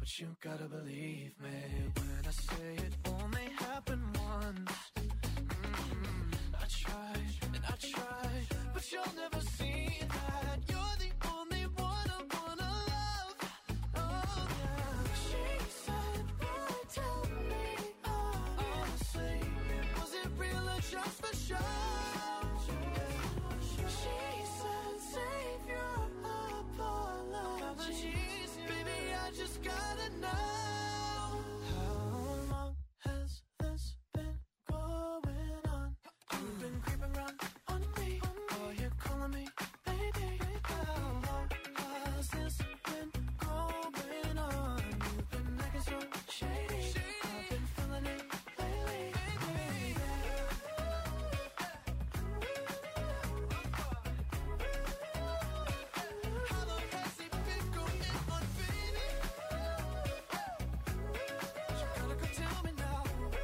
but you gotta believe me when I say it only happened once. I tried and I tried, but you'll never see that. You're the only one I wanna love. Oh yeah. She said, boy, tell me honestly, was it real or just for show? She said, save your apologies, baby, I just gotta know. How long has this been going on? You've been creeping around on me, oh, you're calling me baby. How long has this been going on? You've been acting so shady, I've been feeling it lately, baby. How long has it been going on, baby? You gotta go tell me now.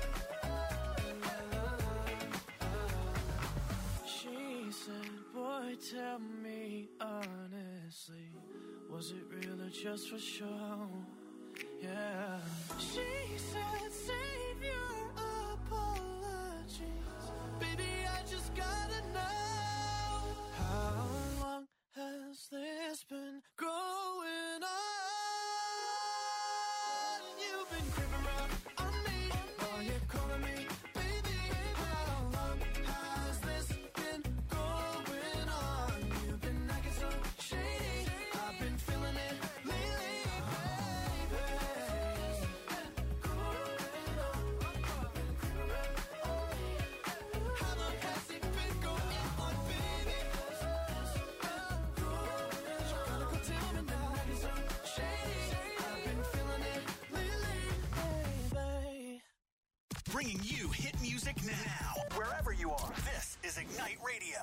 She said, boy, tell me honestly, was it real or just for show? Yeah. She said, save your apologies, baby, I just gotta know. How long has this been going on? You've been creeping around on me, oh, you're calling me baby. How long has this been going on? You've been acting so shady, I've been feeling it lately, baby. How long has it been going on, baby? You gotta go tell me now. So shady, I've been feeling it lately, baby. Bringing you hit music now. Wherever you are, this is Ignite Radio.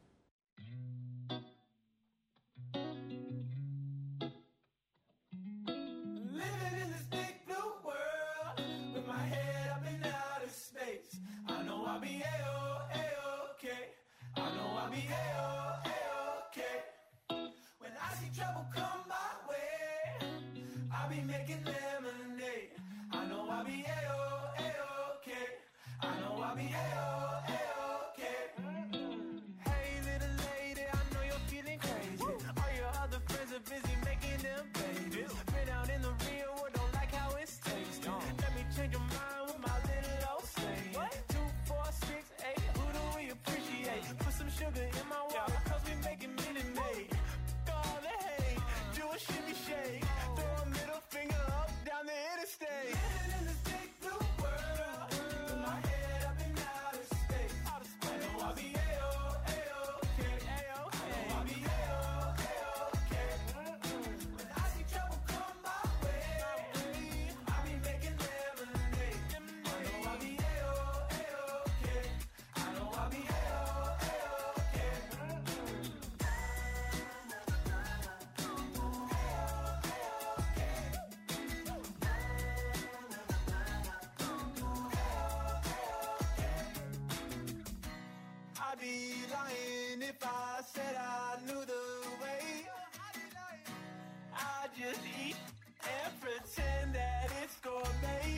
Living in this big blue world with my head up in outer space. I know I'll be A-okay. I know I'll be A-okay. When I see trouble come my way, I'll be making lemonade. I know I'll be A-okay. I know I'll be A-okay. Hey little lady, I know you're feeling crazy. All your other friends are busy making them babies. Been out in the real world, don't like how it's tasting. Let me change your mind with my little old saying. 2, 4, 6, 8, who do we appreciate? Put some sugar in my water, cause we making Minute Maid. All the hate, do a shimmy shake. Throw a middle finger up down the interstate. Living in this big blue world with my head up in outer space. I know I'll be A-okay. I know I'll be A-okay. When I see trouble come my way, I'll be making lemonade. I know I'll be A-okay. I know I'll be A-okay. I'd be lying if I said I knew the way. I just eat and pretend that it's gourmet.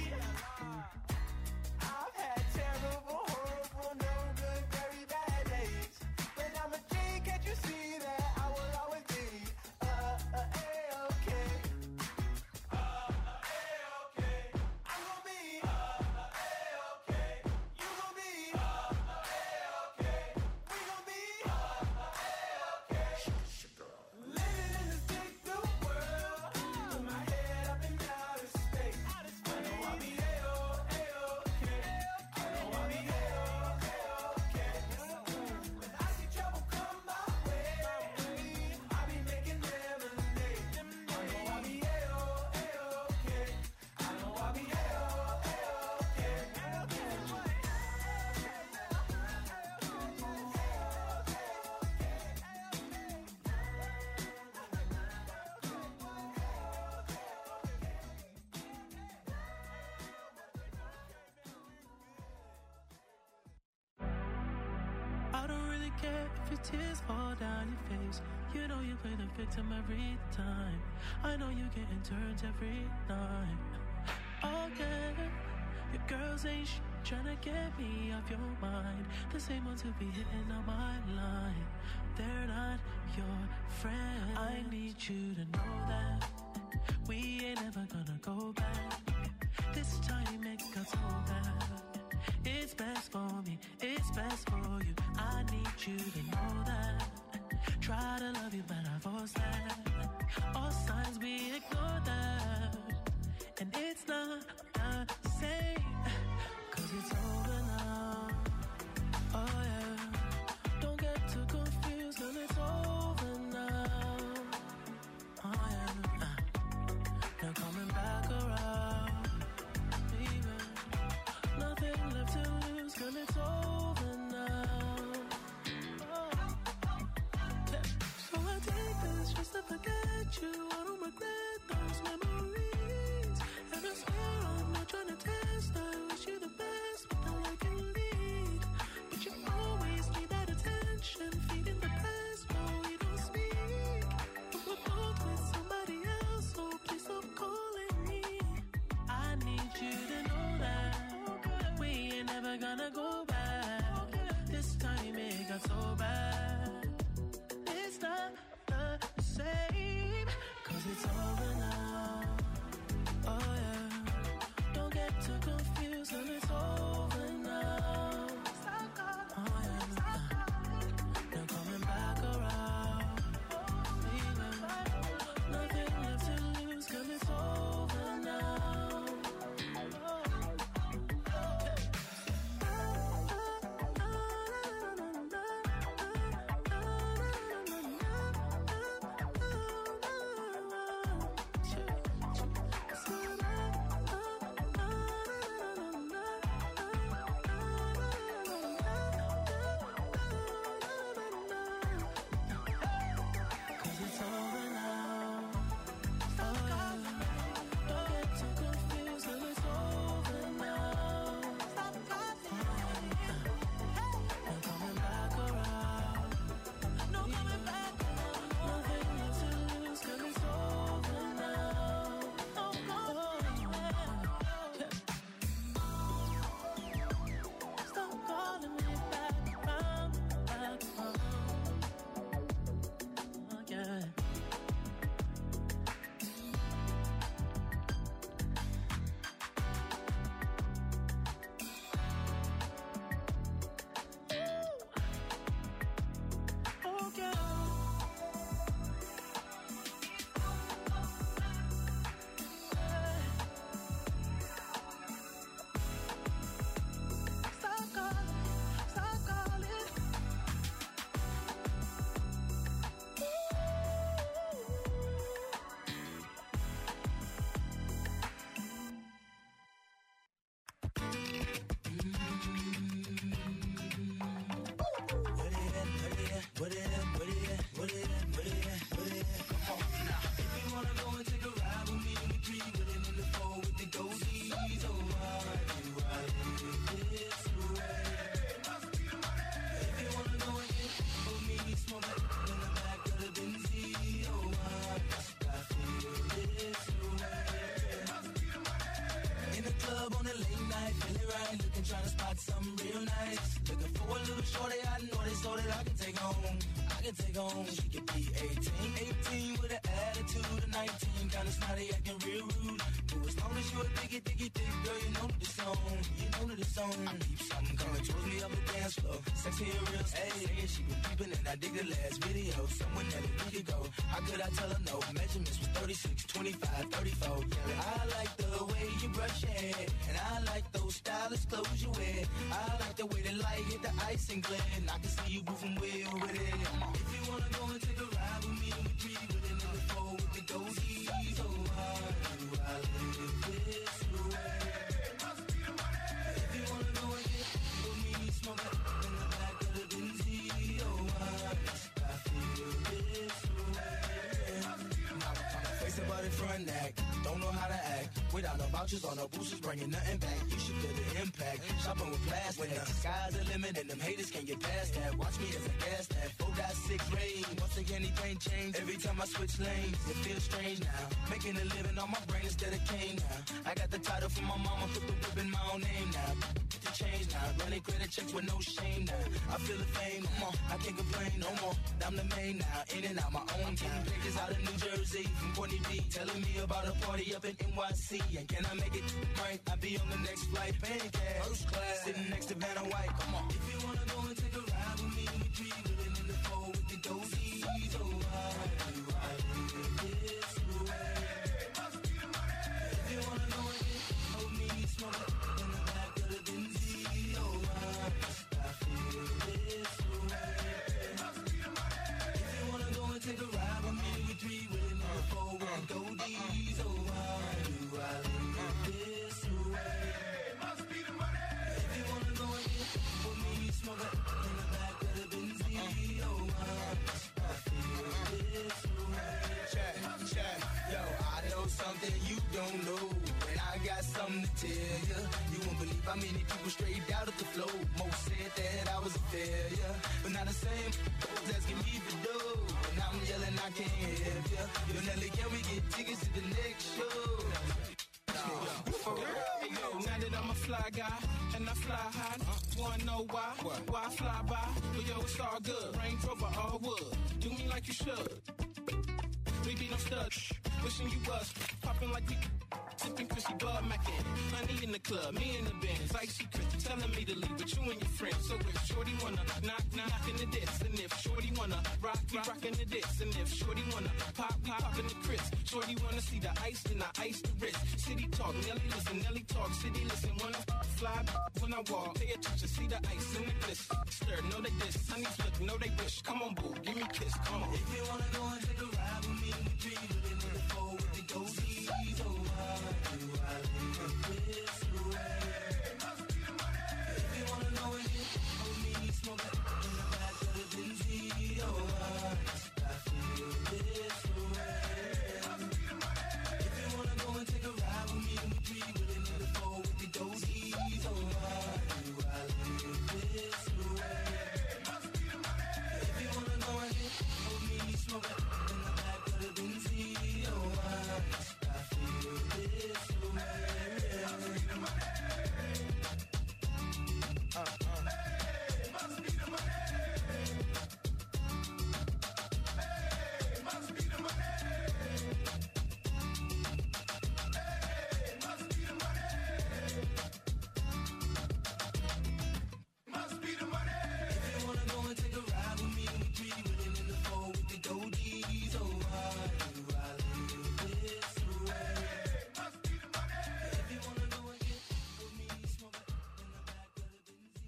I've had terrible, horrible, no good, very bad days. But I'm a G, can't you see that I will always be A-okay. A-okay. I'm gonna be A-okay. You gonna be A-okay. We gonna be A-okay. Living in this big blue world with my head up in outer space. I know I'll be A-okay. I know I'll be A-okay. When I see trouble come my way, I'll be making lemonade. I know I'll be A-okay. I know I'll be A-okay. I don't really care if your tears fall down your face. You know you play the victim every time. I know you getting turns every night. Oh yeah, your girls ain't tryna get me off your mind. The same ones who be hitting on my line. They're not your friends. I need you to know that we ain't ever gonna go back. This time it got so bad. It's best for me, it's best for you. I need you to know that. Try to love you, but I force that. All signs we ignore that. And it's not the same, 'cause it's over now. Oh yeah, don't get too confused, 'cause it's over now. Oh yeah, now coming back around, baby. Nothing left to lose, 'cause it's over now. Oh. Yeah. So I take this just to forget you. I don't regret those memories. And I swear I'm not trying to test. I wish you the best, but now I can lead. But you always need that attention, feeding the past while we don't speak. But we're both with somebody else, so please stop calling me. I need you to know that we ain't never gonna go back. This time it got so bad. It's not the same, 'cause it's over now. Oh yeah, don't get too confused, and it's over now. Oh yeah, now coming back around, baby. Nothing left to lose, 'cause it's over now. Take home, she could be 18 with an attitude of 19, kinda snotty, acting real rude. But as long as you a diggy, girl, you know the song, I keep something coming towards me up the dance floor, sexy and real, hey, she been peeping and I dig the last video, someone that we could go, how could I tell her no, measurements was 36, 25, 34, yeah, I like the way you brush your hair, and I like those stylish clothes you wear, I like the way the light hit the ice and glare, and I can see you moving way over there, if you wanna go and take a ride with me, we three with it in the four with the goatees. Oh, how do I live this way? If you wanna go and get with me, smoke it in the back of the Benzie. Oh, I feel this way. Now, face about it front act, don't know how to act. Without no vouchers or no boosters, bringing nothing back. You should feel the impact. Shopping with plastic. When the sky's the limit and them haters can't get past that. Watch me as I gas that. 4.6 rain. Once again, anything change. Every time I switch lanes, it feels strange now. Making a living on my brain instead of cane now. I got the title from my mama, put the whip in my own name now. To change now. Running credit checks with no shame now. I feel the fame, come on. I can't complain no more. I'm the main now. In and out my own town. Pages out of New Jersey from Courtney B. Telling me about a party up in NYC. And can I make it right? I'll be on the next flight. Paying cash. First class. Sitting next to Vanna White. Come on. If you wanna go and take a ride with me, we three wheeling in the four with the dozies. Oh, why do I live this way? Must be the money. If you wanna go and get hold me, smoke it in the back of the Benzie. Oh, why must I feel this way? Must be the money. If you wanna go and take a ride with me, we three wheeling in the four with the dozies. Oh, why do I live this way? Must be the money. If you wanna go and get hold me, smoke it in the back of the Benzie. Oh, why must I feel this way? Check, yo, I know something you don't know, and I got something to tell you. You won't believe how many people straight out of the flow. Most said that I was a failure, but not the same folks asking me to do. And I'm yelling, I can't help you. Yo, Nelly, can we get tickets to the next show? For real? Hey, yo, now that I'm a fly guy and I fly high, wanna know why? Why I fly by? But yo, it's all good. Range Rover, all wood. Do me like you should. We be no studs. Wishing you was popping like we sipping Chrissy Bud Mackin. Honey in the club, me in the Benz. Icy Chris telling me to leave with you and your friends. So if Shorty wanna knock in the diss, and if Shorty wanna rock, we rockin' the diss, and if Shorty wanna pop, we poppin' the Chris. Shorty wanna see the ice, then I ice the wrist. City talk, Nelly listen, Nelly talk, city listen. Wanna fly when I walk, pay attention, see the ice in the bliss. Stir, know they diss, honeys look, know they wish. Come on, boo, give me a kiss, come on. If you wanna go and take a ride with me, we three wheeling in the four with the dozies. Oh, why do I live this way? Must be the money. If you wanna go and get hold me, smoke it in the back of the Benzie. Oh, why must I feel this way? Must be the money. If you wanna go and take a ride with me, we three wheeling in the four with the dozies. Oh, why do I live this way? Must be the money. If you wanna go and get hold me, smoke it in the back of the Benzie. Oh, why must I feel this way? Must be the money. Must be the money. Must be the money. Must be the money. Must be the money. If you wanna go and take a ride with me, we three wheeling in the four with the dozies. Oh, why do I live this way? Must be the money. If you wanna go and get with me, smoke it in the back of the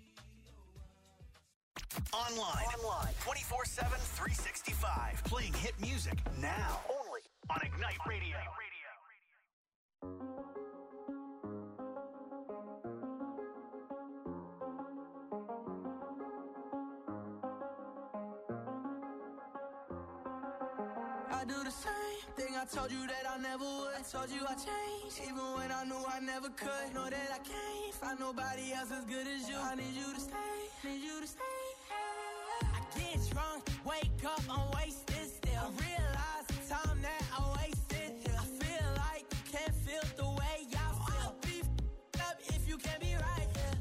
Benzie. Online. 24/7, 365. Playing hit music now. Only on Ignite Radio. I do the same thing I told you that I never would. I told you I changed, even when I knew I never could. Know that I can't find nobody else as good as you. I need you to stay, need you to stay. I get drunk, wake up, I'm wasted still. I realize the time that I wasted here. I feel like you can't feel the way I feel. I'll be up if you can't be right here.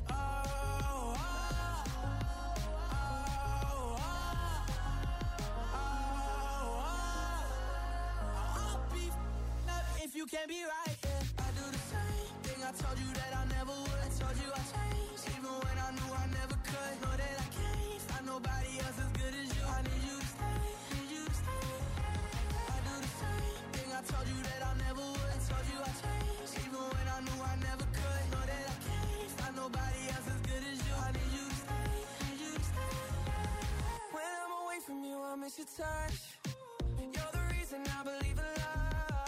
If you can't be right, yeah. I do the same thing I told you that I never would. I told you I changed, even when I knew I never could. Know that I can't find nobody else as good as you. I need you to stay, need you to stay. I do the same thing I told you that I never would. I told you I changed, even when I knew I never could. Know that I can't find nobody else as good as you. I need you to stay, need you to stay. When I'm away from you, I miss your touch. You're the reason I believe in love.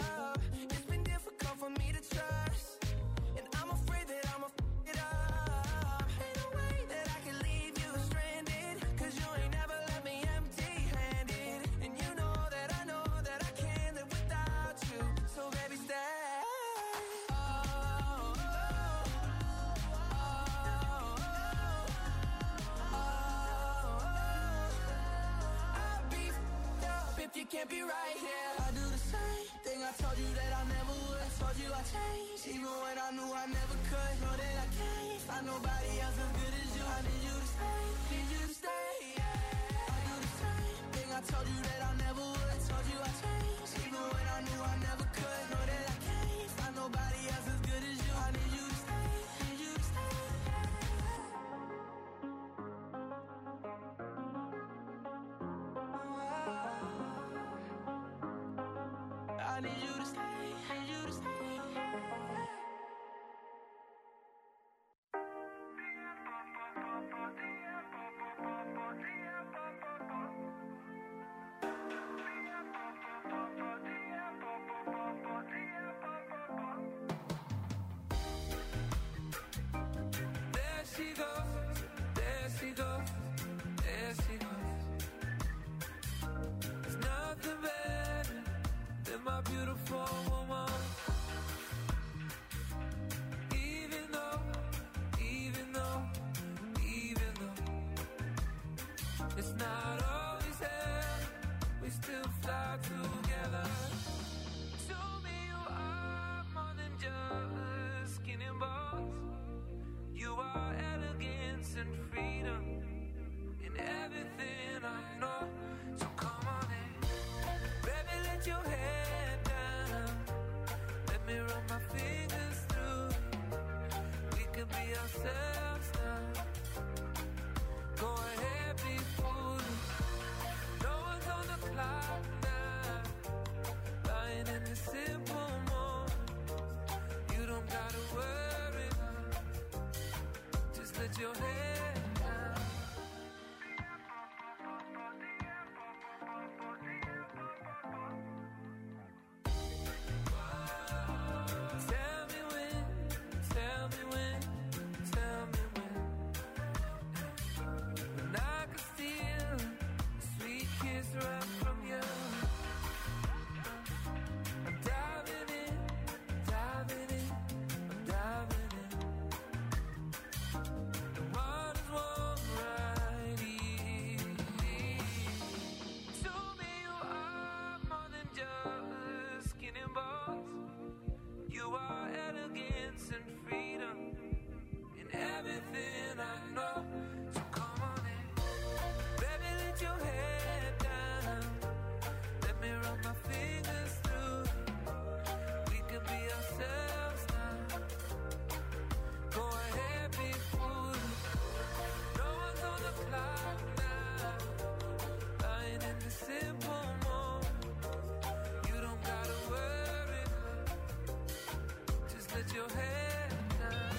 For me to trust, and I'm afraid that I'ma f it up. Ain't no way that I can leave you stranded, 'cause you ain't never left me empty-handed. And you know that I can't live without you. So baby, stay. Oh, you can't be right here. I do the same thing I told you that I never would. I told you I changed, even when I knew I never could. Know that I can't find nobody else as good as you. I need you to stay, need you to stay, yeah. I do the same thing I told you that I never would. I told you I changed, even when I knew I never could. Know that I can't find nobody else as good as you. I need you to stay, need you to stay, I need you to stay, need you to stay. There she goes, there she goes, there she goes. There's nothing better than my beautiful woman. Even though it's not always there, we still fly together. To me you are more than just skin and bones. You are elegance and freedom in everything I know. So come on in, baby, let your head down. Let me run my fingers through. We can be ourselves now. Go ahead, be foolish. No one's on the clock now. Lying in the simple moments. You don't gotta worry now. Just let your head down. Tell me when, tell me when, tell me when. When I could steal a sweet kiss right from you. I'm diving in, diving in, I'm diving in. The water's warm right here. To me you are more than just skin and bones. You are elegance and freedom in everything I know. So come on in, baby, let your head down. Let me run my fingers through. We can be ourselves now. Go ahead, be foolish. No one's on the clock now. Lying in the simple moment. You don't gotta worry now. Just let your head down.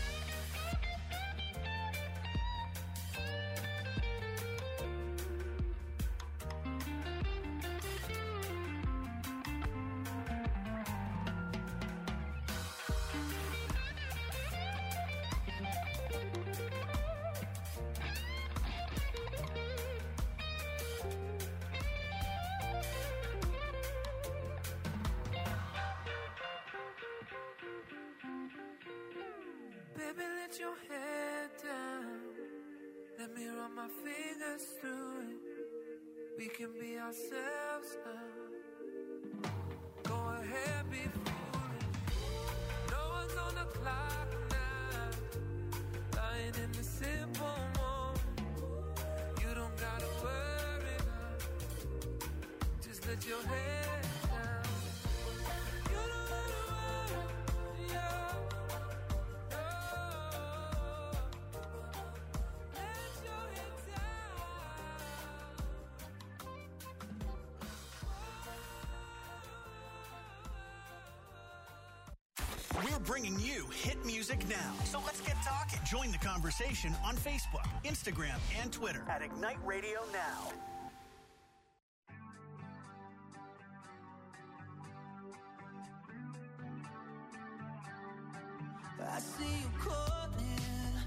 Baby, let your head down. Let me run my fingers through it. We can be ourselves now. Go ahead, be foolish. No one's on the clock now. Lying in the simple moment. You don't gotta worry now. Just let your head down. You don't gotta worry, yeah. We're bringing you hit music now. So let's get talking. Join the conversation on Facebook, Instagram, and Twitter at Ignite Radio Now. I see you calling.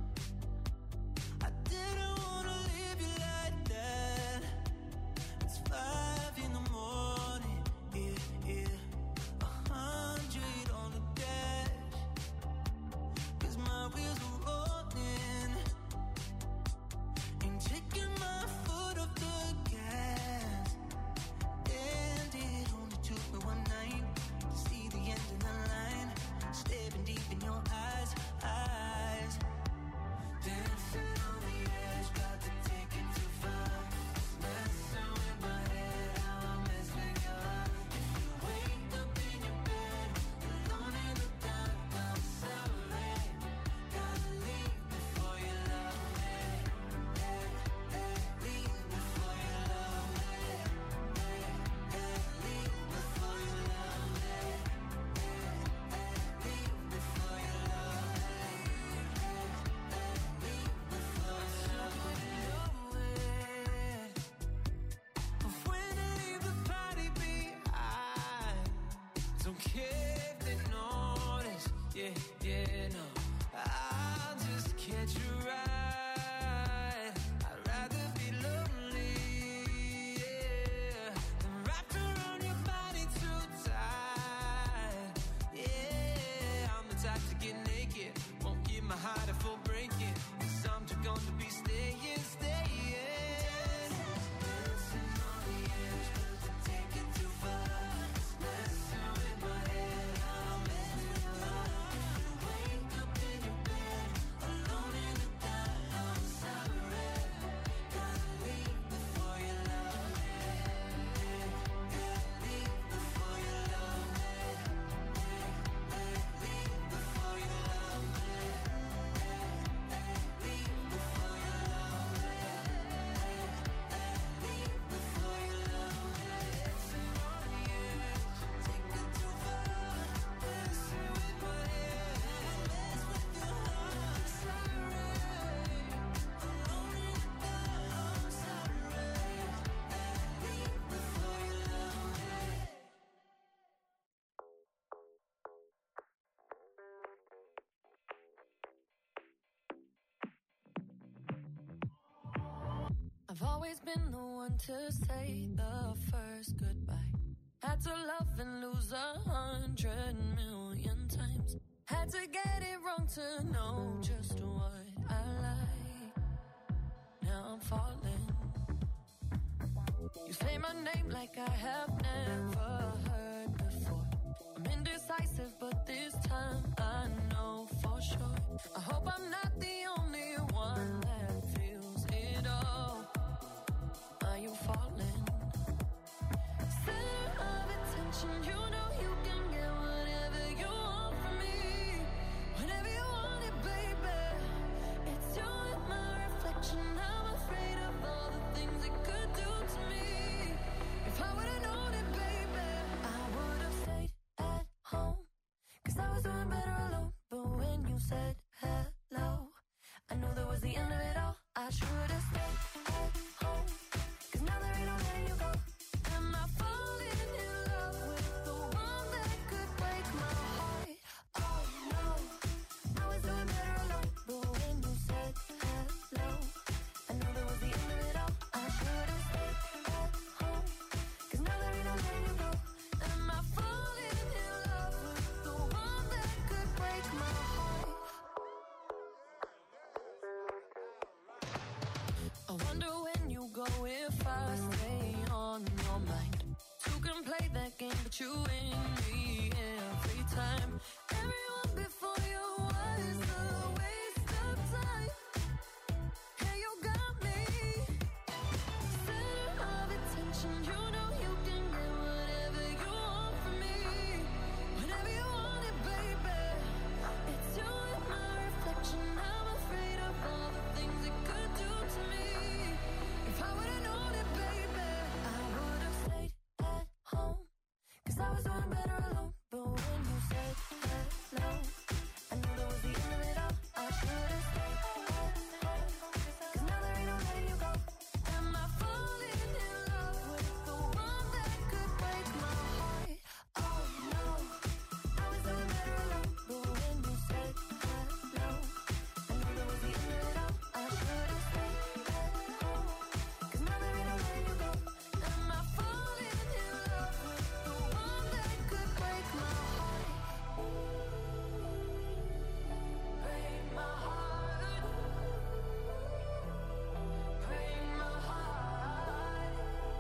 I didn't wanna leave you like that. It's 5 in the morning, yeah. 100 on the dash. 'Cause my wheels are rolling. Ain't taking my foot off the gas. yeah, no. I'll just catch you right. I'd rather be lonely, yeah, than wrapped around your body too tight. Yeah, I'm the type to get naked, won't give my heart a full breaking. 'Cause I'm too gone to be staying. I've always been the one to say the first goodbye. Had to love and lose 100,000,000 times. Had to get it wrong to know just what I like. Now I'm falling. You say my name like I have never heard before. I'm indecisive, but this time I know for sure. I hope I'm not the only one that feels it all. Are you falling? Center of attention, you know you can get whatever you want from me. Whenever you want it, baby. It's you and my reflection. I'm afraid of all the things it could do to me. If I would've known it, baby, I would've stayed at home. 'Cause I was doing better alone. But when you said hello, I knew that was the end of it all. I should've stayed at home. 'Cause now there ain't no letting you go. Am I falling in love with the one that could break my heart? Oh no, I was doing better alone. But when you said hello, I knew that was the end of it all. I should've stayed at home. 'Cause now there ain't no letting you go. Am I falling in love with the one that could break my heart? I wonder when you go if I stay on your mind. Two can play that game, but you win me every time. Everyone before you was a waste of time. Yeah, you got me. Center of attention, you know you can get whatever you want from me. Whenever you want it, baby. It's you and my reflection. I'm afraid of all the things it could do to me. If I would've known it, baby, I would've stayed at home. 'Cause I was doing better alone. But when you said hello, I knew that was the end of it all. I should've stayed at home. 'Cause now there ain't no letting you go. Am I falling in love with the one that could break my heart? Oh no, I was doing better alone. But when you said hello, I knew that was the end of it all. I should've stayed at home. 'Cause now there ain't no letting you go. Am I falling in love with the one that could break my heart? Break my heart. Break my heart.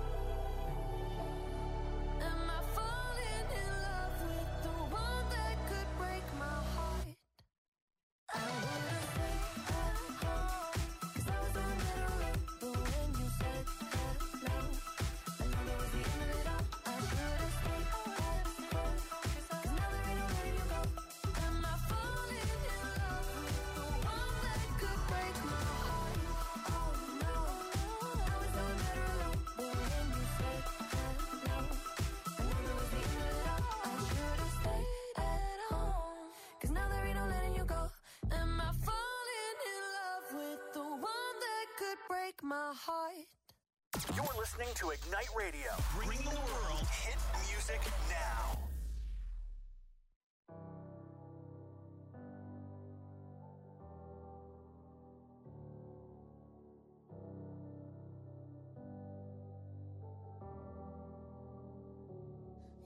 Am I falling in love with the one that could break my heart? I would've stayed at home. 'Cause I was doing better alone. But when you said hello, I knew that was the end of it all. I should've stayed at home. 'Cause now there ain't no letting you go. Am I falling in love with the one that could break my heart? Oh no, I was doing better alone. But when you said hello, I knew that was the end of it all. I should've stayed at home. 'Cause now there ain't no letting you go. Am I falling in love with the one that could break my heart? You're listening to Ignite Radio. Bring the world hit music now.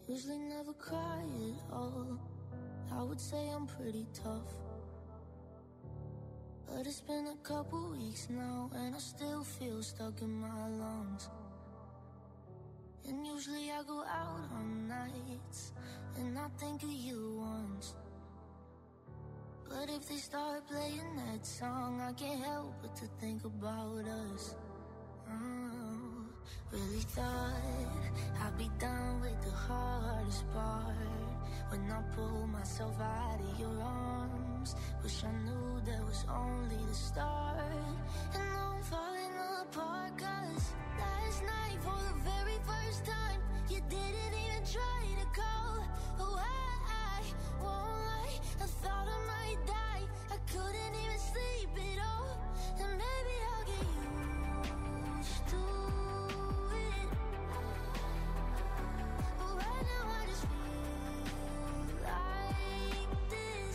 Usually never cry at all. I would say I'm pretty tough, but it's been a couple weeks now, and I still feel stuck in my lungs. And usually I go out on nights, and I think of you once. But if they start playing that song, I can't help but to think about us. Really thought I'd be done with the hardest part when I pulled myself out of your arms. Wish I knew that was only the start. And now I'm falling apart, 'cause last night for the very first time you didn't even try to call. Oh, I won't lie, I thought I might die. I couldn't even sleep at all. And maybe I'll get used to it, but right now I just feel like this.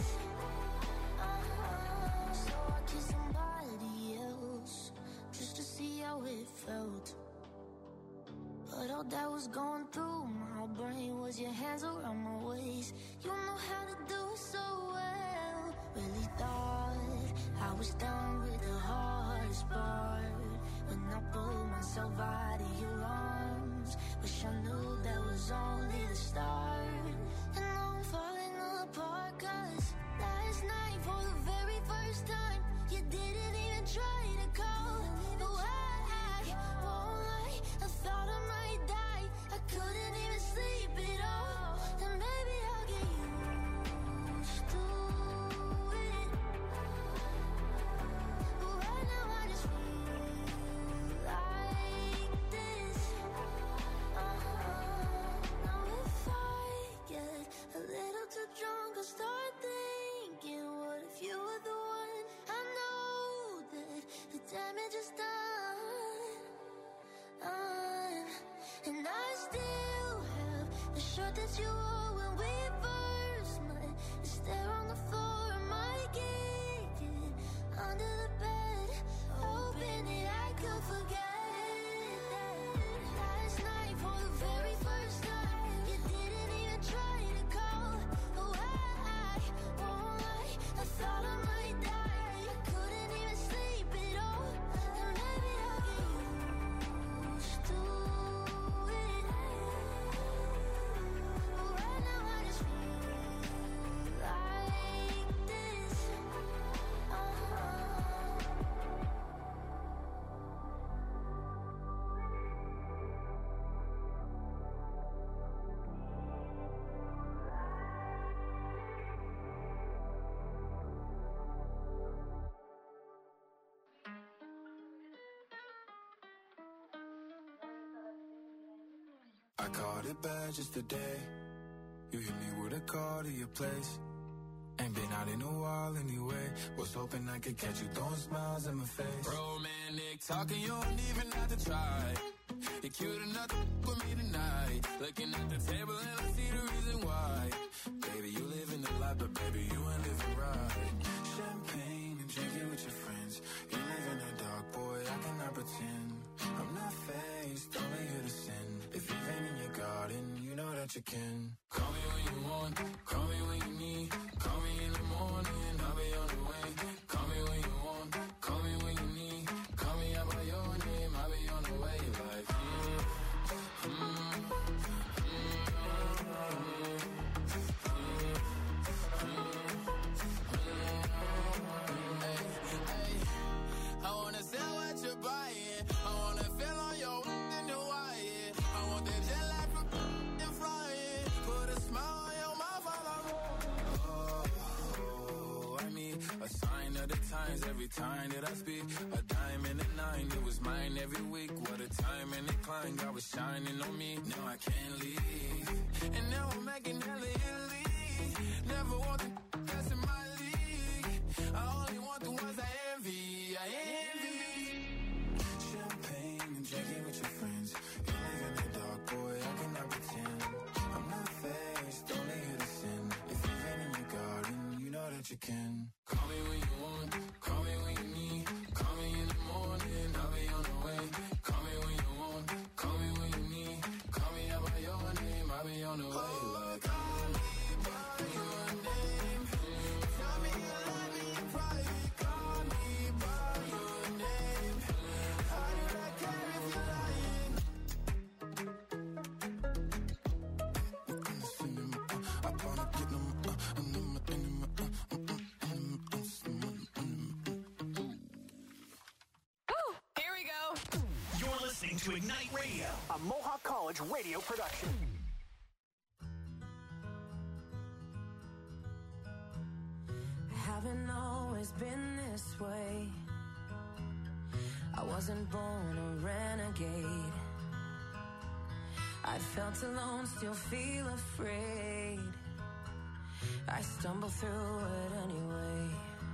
So I kissed somebody else just to see how it felt. But all that was going through my brain was your hands around my waist. You know how to do it so well. Really thought I was done with the hardest part when I pulled myself out of your arms. Wish I knew that was only the start. And now I'm falling apart, 'cause last night for the very first time you didn't even try to call. No, I won't lie, I thought I might die. I couldn't even sleep at all. And maybe I'll get used to it, but right now I just feel like this. Now if I get a little too drunk, I'll start thinking, what if you were the one? I know that the damage is done. And I still have the shirt that you wore when we first met. It's there on the floor, I might get it under the bed. Hoping that I could forget that last night for the very first time you didn't even try to call. Oh, I won't lie, I thought I might die. I couldn't even sleep at all. And maybe I'll get used to it, but right now I just feel like this. I called it bad just today. You hit me with a call to your place. Ain't been out in a while anyway. Was hoping I could catch you throwing smiles in my face. Romantic talking, you don't even have to try. You're cute enough to with me tonight. Looking at the table and I see the reason why. Baby, you live in the life, but baby, you ain't living right. Champagne and drinking with your friends. You live in the dark, boy, I cannot pretend. I'm not faced, only here to sin. If you've been in your garden, you know that you can. Call me when you want, call me when you need. Call me in the morning, I'll be on the way. Call me when you want, call me when you need. Call me out by your name, I'll be on the way. Like, I wanna sell what you're buying. I wanna feel on your in the wire. I want that jet lag from and flying. Put a smile on your mouth while I'm I mean, a sign of the times every time that I speak. A dime and a nine, it was mine every week. What a time and a climb, God was shining on me. Now I can't leave, and now I'm making hella Italy. Never want the best in my league. I only want the ones I envy. I envy. Champagne and drinking with your friends. You live in the dark, boy, I cannot pretend. I'm not faced, only here to sin. If you've been in your garden, you know that you can. Call me when you want, call me when you need. Call me in the morning, I'll be on the way. Call me when you want, call me when you need. Call me out by your name, I'll be on the way. to Ignite Radio, a Mohawk College radio production. Haven't always been this way. I wasn't born a renegade. I felt alone, still feel afraid. I stumble through it anyway.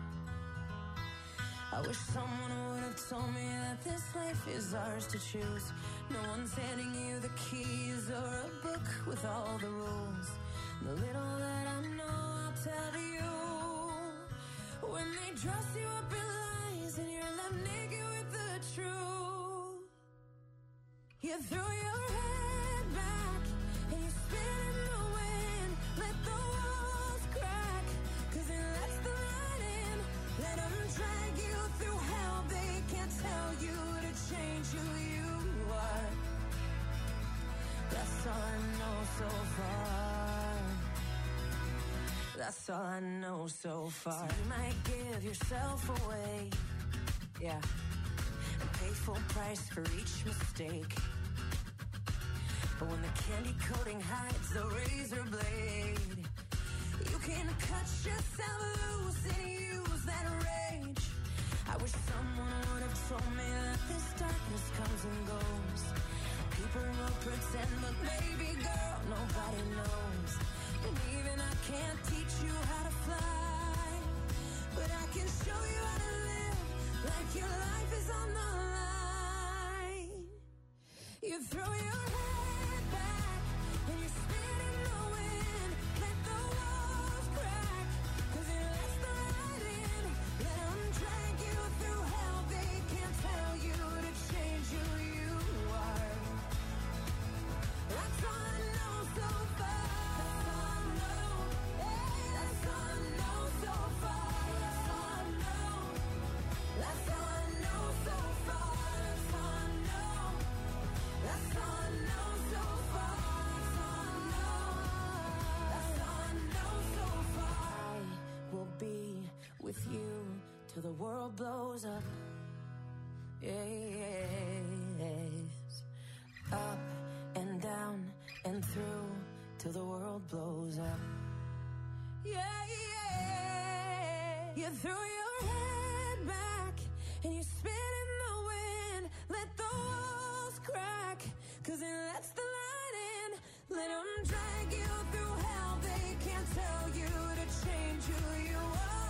I wish someone would have told me that this life is ours to choose. No one's handing you the keys or a book with all the rules. The little that I know, I'll tell you. When they dress you up in lies and you're left naked with the truth, you throw your head back and you spin in the wind. Let the walls crack, 'cause it lets the light in. Let them drag you through hell. They can't tell you to change who you are. That's all I know so far. That's all I know so far. So you might give yourself away, yeah, and pay full price for each mistake. But when the candy coating hides the razor blade, you can cut yourself loose and use that rage. I wish someone would have told me that this darkness comes and goes. People will pretend, but baby girl, nobody knows. And even I can't teach you how to fly, but I can show you how to live like your life is on the line. You throw your head back and you spin in the wind. Let the walls crack, 'cause it lets the light in. Let them drag you through hell. They can't tell you to change who you are. That's all I know so far. That's all I know so far. That's all I know. That's all I know so far. That's all I know. That's all I know so far. That's all I know. That's all I know so far. I will be with you till the world blows up. Yes. Up and down and through till the world blows up. Yeah, yeah. You throw your head back and you spin in the wind. Let the walls crack, 'cause it lets the light in. Let them drag you through hell. They can't tell you to change who you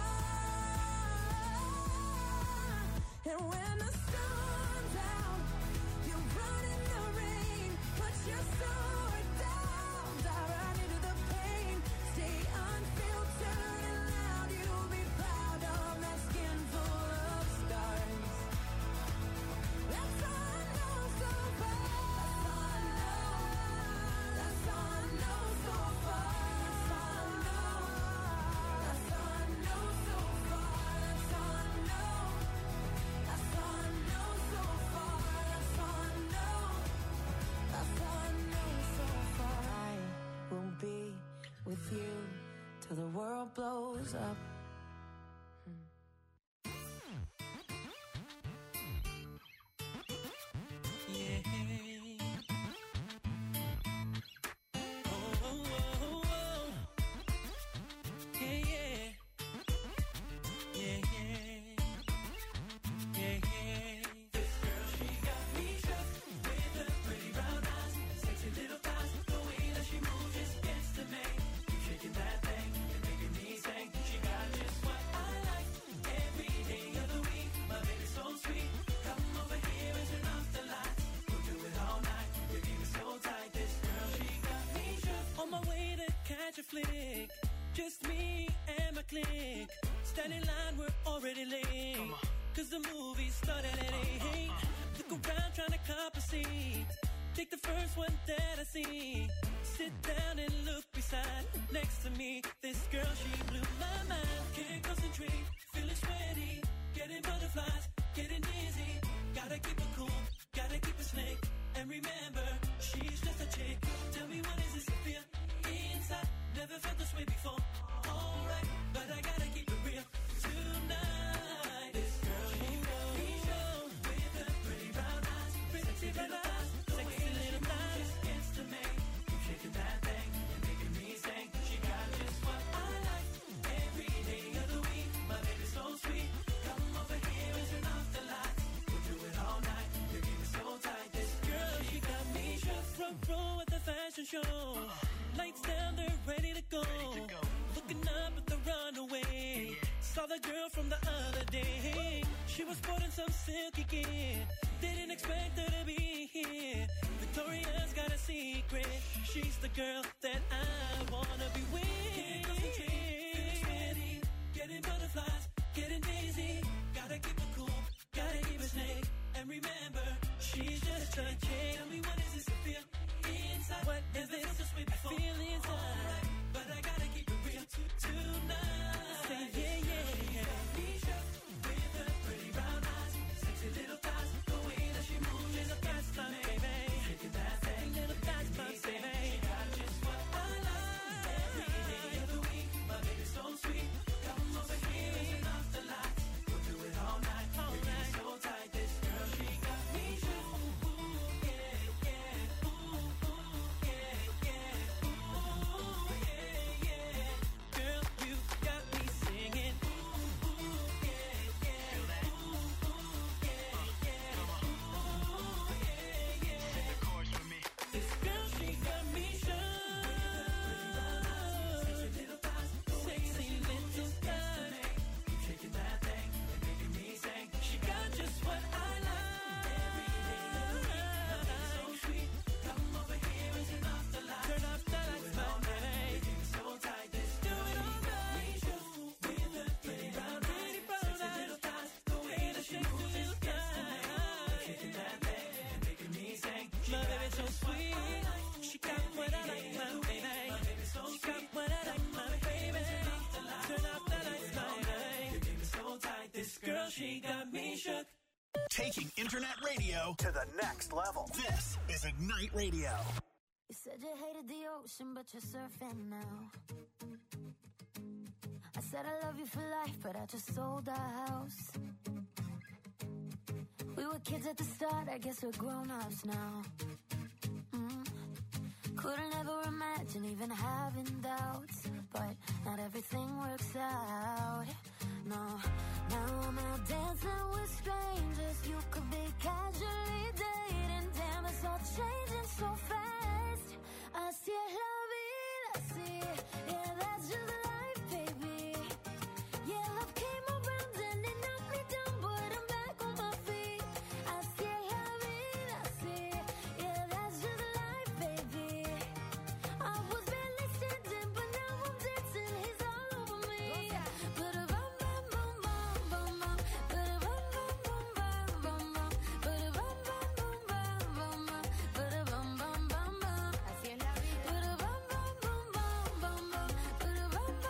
are. And when the sun's out, you run in the rain. Put your sword down, dive right into the pain. Stay unfiltered and loud. You'll be proud of that skin full of scars. That's all I know so far. That's all I know. That's all I know so far. That's all I know. That's all I know so far. That's all I know. That's all I know so far. That's all I know. That's all I know so far. I will be with you till the world blows up. Flick, just me and my clique. Stand in line, we're already late. 'Cause the movie started at 8. Look around trying to cop a seat. Take the first one that I see. Sit down and look beside. Next to me, this girl, she blew my mind. Can't concentrate, feeling sweaty. Getting butterflies, getting dizzy. Gotta keep it cool, gotta keep it slick. And remember, she's just a chick. Tell me, what is this I feel inside? Never felt this way before. Alright, but I gotta keep it real tonight. This girl, she got me show with the pretty brown eyes, pretty brown eyes. show. Lights down, they're ready to go. Looking up at the runaway. Saw the girl from the other day. She was sporting some silky gear. Didn't expect her to be here. Victoria's got a secret. She's the girl that I wanna be with. Can't concentrate, ready. Getting butterflies, getting dizzy. Gotta keep it cool, gotta keep it snake. And remember, she's just a chick. Tell me, what is this to feel inside? What is this? So sweet before. I feel inside, right, but I gotta keep it real tonight. Say yeah, yeah, yeah. Misha, with her pretty brown eyes, sexy little thighs, the way that she moves, little thighs, my baby. Shaking that thing, little thighs, my baby. She got just what I like. Every day of the week, my baby's so sweet. Come over here and turn off the lights. We'll do it all night, all night. So tight, this girl, she got me shook. Ooh, yeah, yeah. Ooh, ooh, yeah, yeah. Ooh, yeah, yeah. Girl, you got me singing. Ooh, ooh, yeah, yeah. Ooh, ooh, yeah, yeah. Ooh, yeah, yeah. Sing the chorus for me. This girl, she got me shook. Sexy little thighs, sexy little thighs. Keep shaking that thing and making me sing. She got just what I like. Every day of the week, my baby's so sweet. Come over here and turn off the lights. Turn off the lights, my baby. Keep it so tight, this do it all night. With her pretty brown eyes, sexy little thighs, the way that she moves is destiny. Shaking that thing and making me sing. My baby's so sweet. She got what I like, my baby. She got what I like, my baby. Turn off the lights, my baby. Your game is so tight, this girl, she got me shook. Taking internet radio to the next level. This is Ignite Radio. You said you hated the ocean, but you're surfing now. I said I love you for life, but I just sold our house. We were kids at the start, I guess we're grown-ups now. Couldn't ever imagine even having doubts, but not everything works out. No, now I'm out dancing with strangers. You could be casually dating. Damn, it's all changing so fast. Así es la vida, así. Yeah, that's just life, baby. Yeah, love came around and it knocked me down, but I'm back on my feet. Así es la vida, así. Yeah, that's just life, baby. I was barely standing, but now I'm dancing. He's all over me. But a bum bum bum bum bum bum. But a bum bum bum bum bum bum. But a bum bum bum bum bum bum. But a bum bum bum bum. Así es la vida. But a bum bum bum bum bum bum. But a bum bum bum bum bum.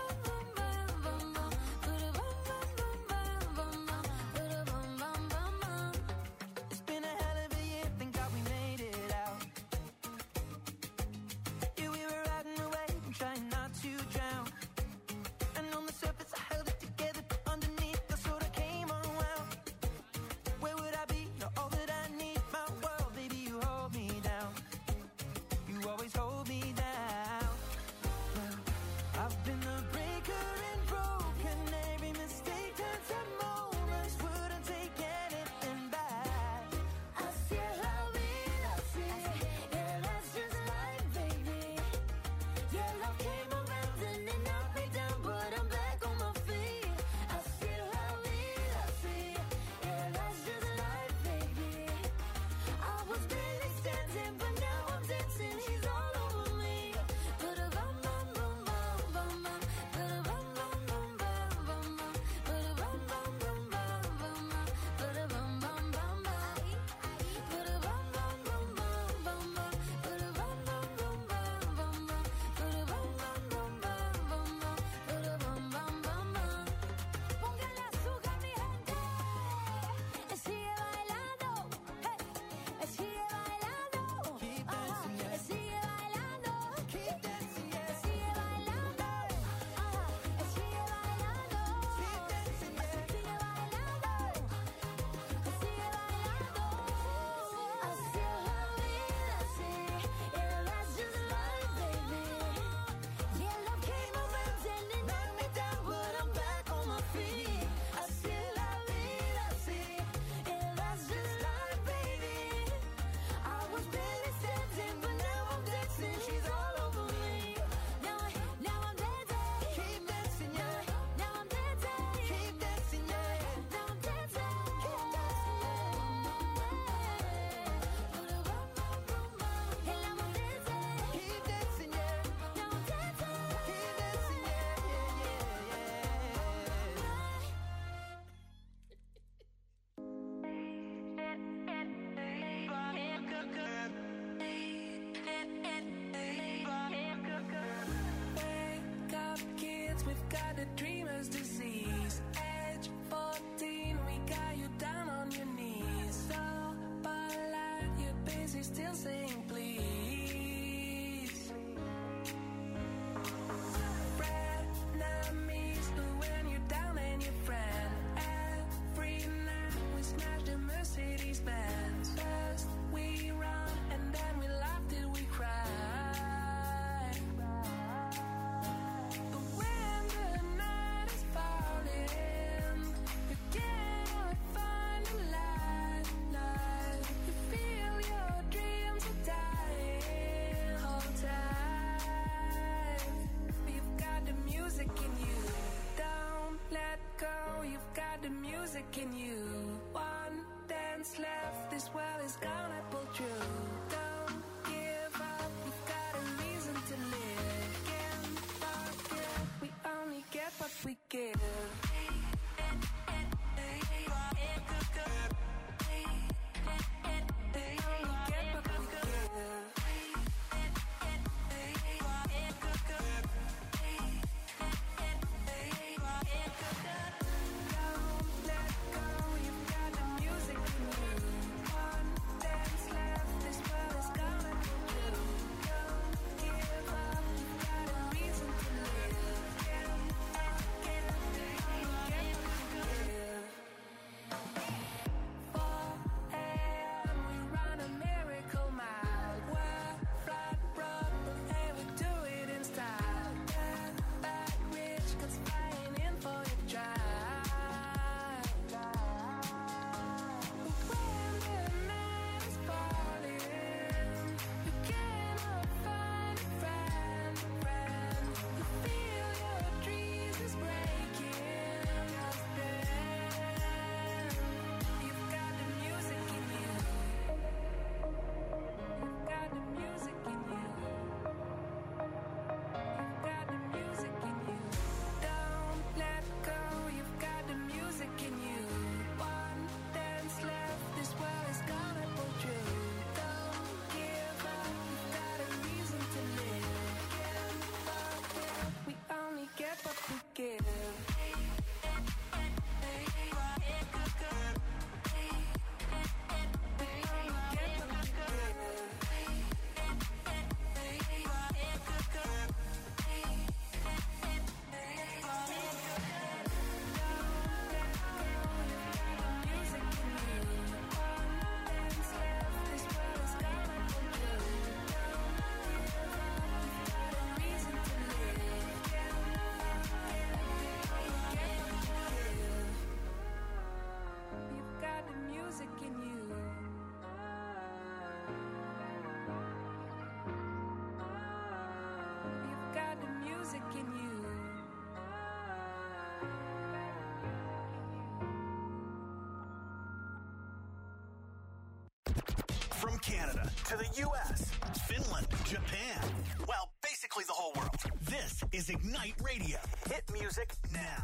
Canada to the U.S., Finland, Japan. Well, basically the whole world. This is Ignite Radio. Hit music now.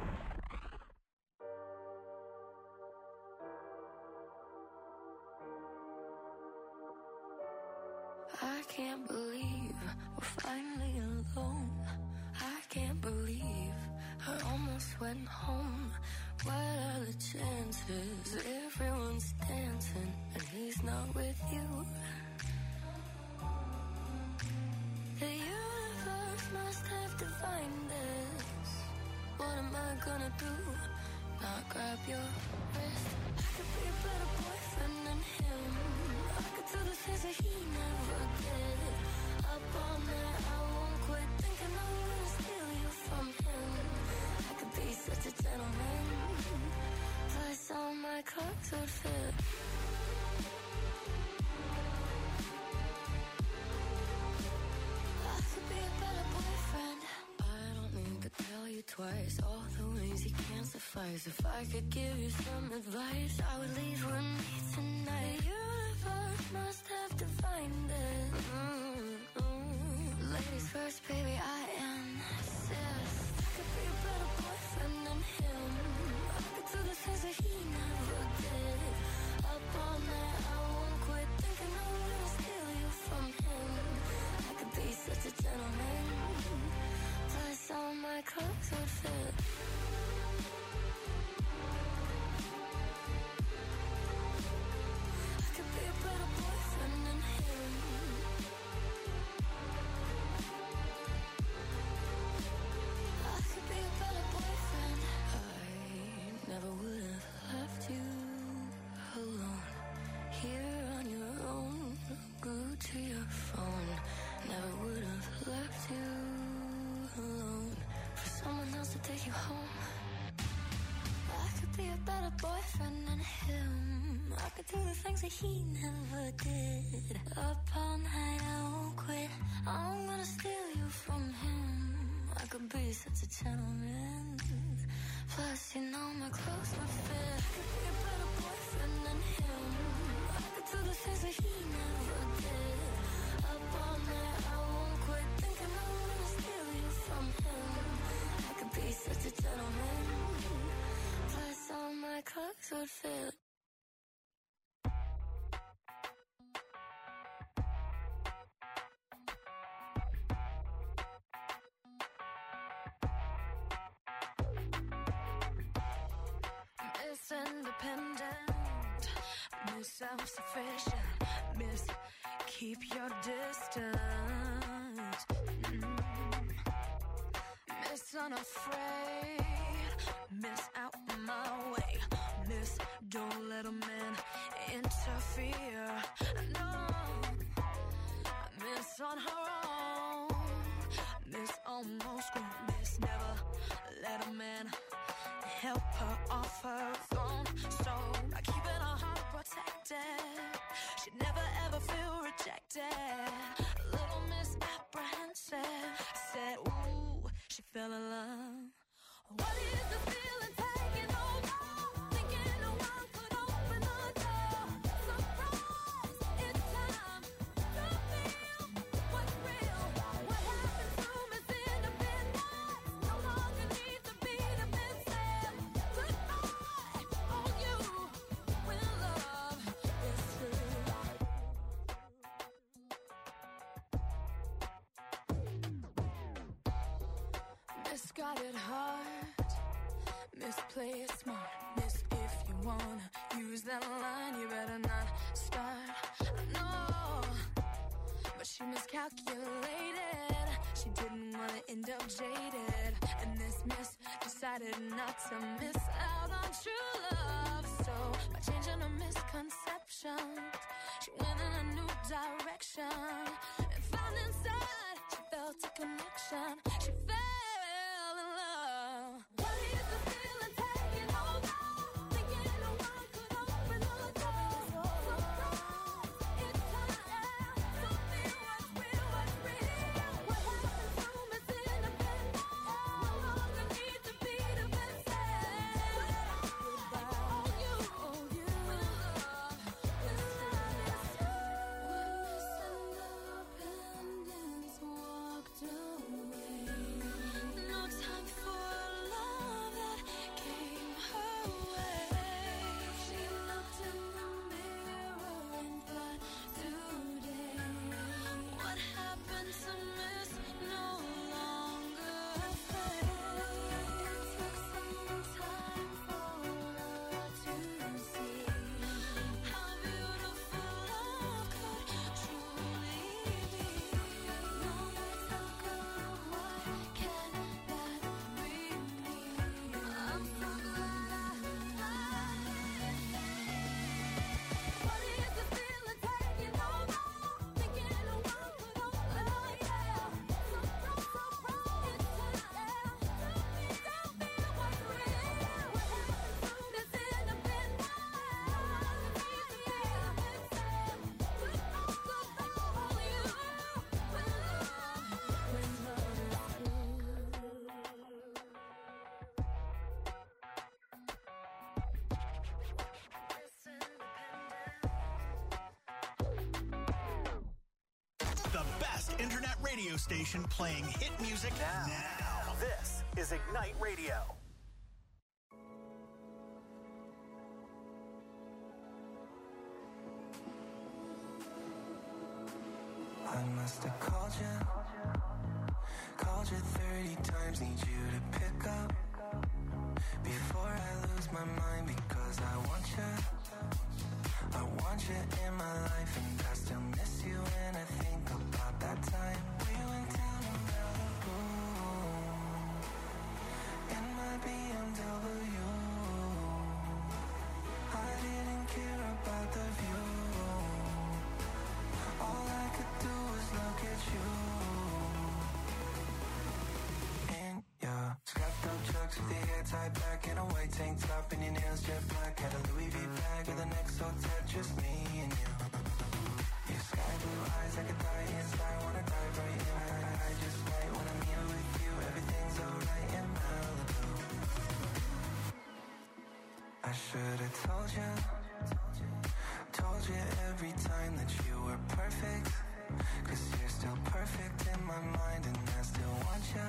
I can't believe we're finally alone. I can't believe I almost went home. What are the chances? Everyone's dancing and he's not with you. The universe must have defined this. What am I gonna do? Not grab your wrist. I could be a better boyfriend than him. I could do the things that he never did. Up all night, I won't quit thinking I'm gonna steal you from him. I could be such a gentleman. Plus all my clothes would fit. I could be a better boyfriend. I don't need to tell you twice all the ways you can't suffice. If I could give you some advice, I would leave with me tonight. The universe must have defined it. Ladies first, baby, I insist. I could be a better boyfriend than him. I could do the things that he never did. Up all night, I won't quit thinking I'm gonna steal you from him. I could be such a gentleman. Plus all my clothes would fit. I could be a better boyfriend than him. I could be a better boyfriend. I never would have left you alone. Here on your own, glued to your phone. Never would have left you alone for someone else to take you home. I could be a better boyfriend than him. I could do the things that he never did. Up all night, I won't quit. I'm gonna steal you from him. I could be such a gentleman. Plus, you know my clothes would fit. I could be a better boyfriend than him. I could do the things that he never did. Up all night, I won't quit thinking I'm gonna steal you from him. I could be such a gentleman. Plus, all my clothes would fit. Miss Independent, Miss Self-Sufficient, Miss Keep Your Distance, Miss Unafraid, Miss Out My Way, Miss Don't Let a Man Interfere, no, Miss On Her Own, Miss Almost Grown, Miss Never Let a Man help her off her throne. So by keeping her heart protected, she'd never ever feel rejected. Little Miss Apprehensive said, ooh, she fell in love. What is the feeling taking over? Thinking no one could open the door. Surprise, it's time to feel what's real. What happened to Miss Independence? No longer need to be the missing. Goodbye, on you when love is true. Miss got it hard, Miss play it smart, Miss if you wanna use that line, you better not start. No, but she miscalculated. She didn't wanna end up jaded, and this miss decided not to miss out on true love. So by changing her misconceptions, she went in a new direction and found inside she felt a connection. She fell in love. What is the feeling taking over? Thinking no one could open the door. Surprise, it's time to feel what's real, what's real. What happened to Miss Independence? No longer need to be the missing. Goodbye, on you when love this time is true. internet radio station playing hit music now. This is Ignite Radio. I must have called you 30 times, need you to pick up before I lose my mind, because I want you in my life, and I still miss you when I think about that time we went down to Malibu in my BMW. I didn't care about the view. All I could do was look at you. In your strapped up chucks with your hair tied back in a white tank top and your nails jet black. Had a Louis V bag with an XO tat, just me and you. Your sky blue eyes, I could die inside, wanna dive right in. I just might when I'm here with you. Everything's alright in Malibu. I should have told you every time that you were perfect, 'cause you're still perfect in my mind, and I still want you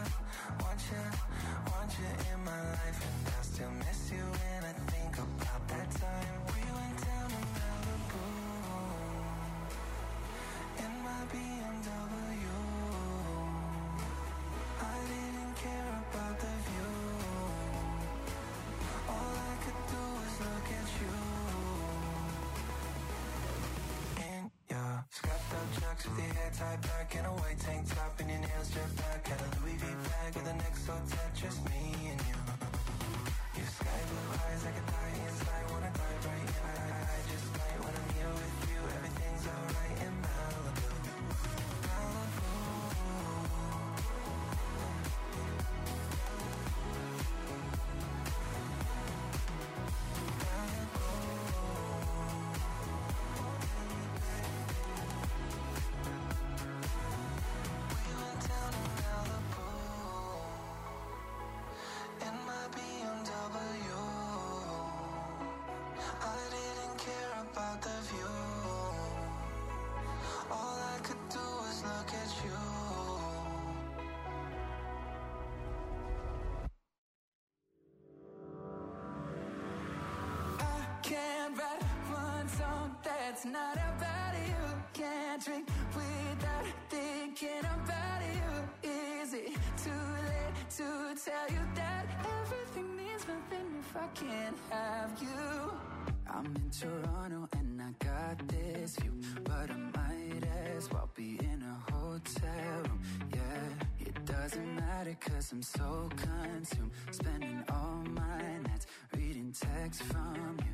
in my life, and I still miss you when I think about that time we went down to Malibu in my BMW. I didn't care about the view. All I could do was look at you. Strapped up chucks with your hair tied back in a white tank top and your nails jet black. Had a Louis V bag with an XO tat, just me and you. Your sky blue eyes, I could die inside, wanna dive right in. I just might when I'm here with you. Everything's alright in Malibu. Can't write one song that's not about you. Can't drink without thinking about you. Is it too late to tell you that everything means nothing if I can't have you? I'm in Toronto and I got this view, but I might as well be in a hotel room. Yeah, it doesn't matter 'cause I'm so consumed, spending all my nights reading texts from you.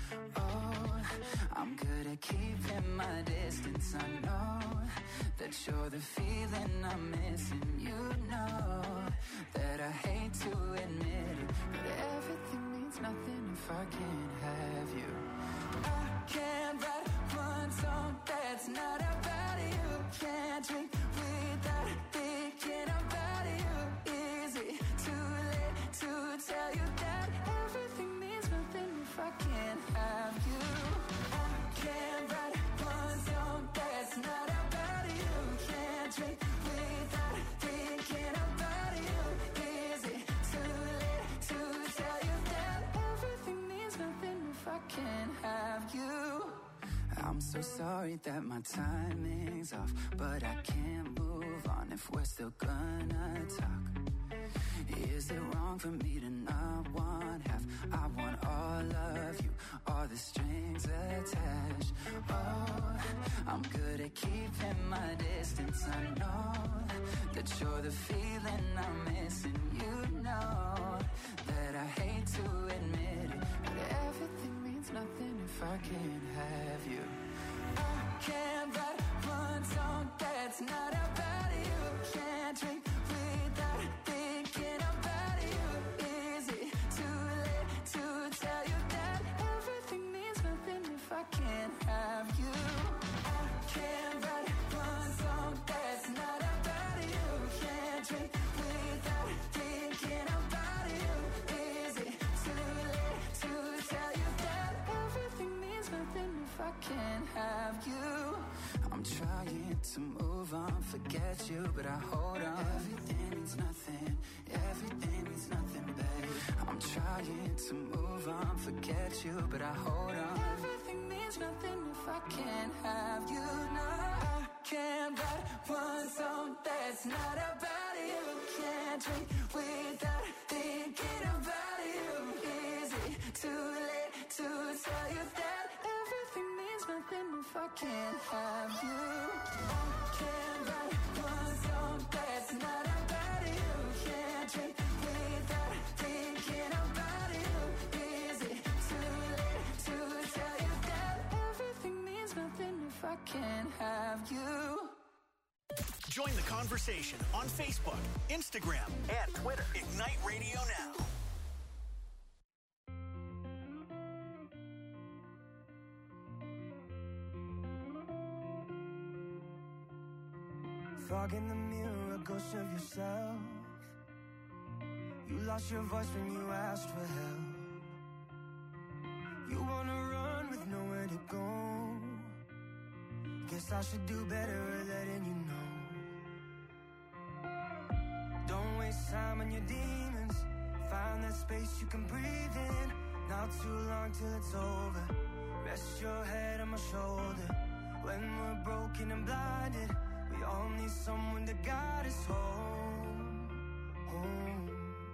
Oh, I'm good at keeping my distance. I know that you're the feeling I'm missing. You know that I hate to admit it, but everything means nothing if I can't have you. I can't write one song that's not about you. Can't drink without thinking about you. Is it too late to tell you that everything means nothing if I can't have you? I can't write one song that's not about you. Can't drink without thinking about you. Is it too late to tell you that everything means nothing if I can't have you? I'm so sorry that my timing's off, but I can't move on if we're still gonna talk. Is it wrong for me to not want half? I want all of you, all the strings attached. Oh, I'm good at keeping my distance. I know that you're the feeling I'm missing. You know that I hate to admit it, but everything means nothing if I can't have you. I can't write one song that's not about you. Can't drink without thinking about you. Is it too late to tell you that everything means nothing if I can't have you? I can't write one song that's not about you. Can't drink without thinking about you. Is it too late to tell you that everything means nothing if I can't have you? I'm trying to move on, forget you, but I hold on. Everything means nothing, everything means nothing, babe. I'm trying to move on, forget you, but I hold on. Everything means nothing if I can't have you now. I can't write one song that's not about you. Can't drink without thinking about you. Is it too late to tell you that everything means nothing if I can't have you? I can't write one song that's not about you. Can't drink without thinking about you. Is it too late to tell you that everything means nothing if I can't have you? Join the conversation on Facebook, Instagram, and Twitter. Ignite Radio Now. Fog in the mirror, a ghost of yourself. You lost your voice when you asked for help. You wanna run with nowhere to go. Guess I should do better at letting you know. Don't waste time on your demons. Find that space you can breathe in. Not too long till it's over. Rest your head on my shoulder. When we're broken and blinded, we all need someone to guide us home, home.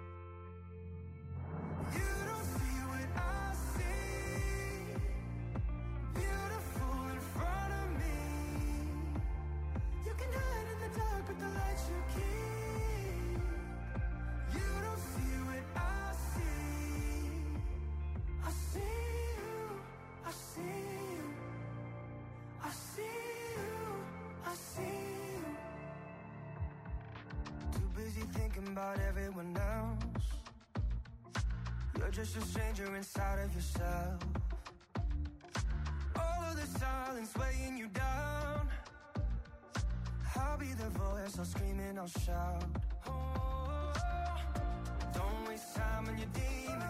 You don't see what I see. Beautiful in front of me. You can hide in the dark, but the light you keep. You don't see what I see. I see you, I see you, I see you, I see you. Too busy thinking about everyone else. You're just a stranger inside of yourself. All of the silence weighing you down. I'll be the voice, I'll scream and I'll shout. Oh, don't waste time on your demons.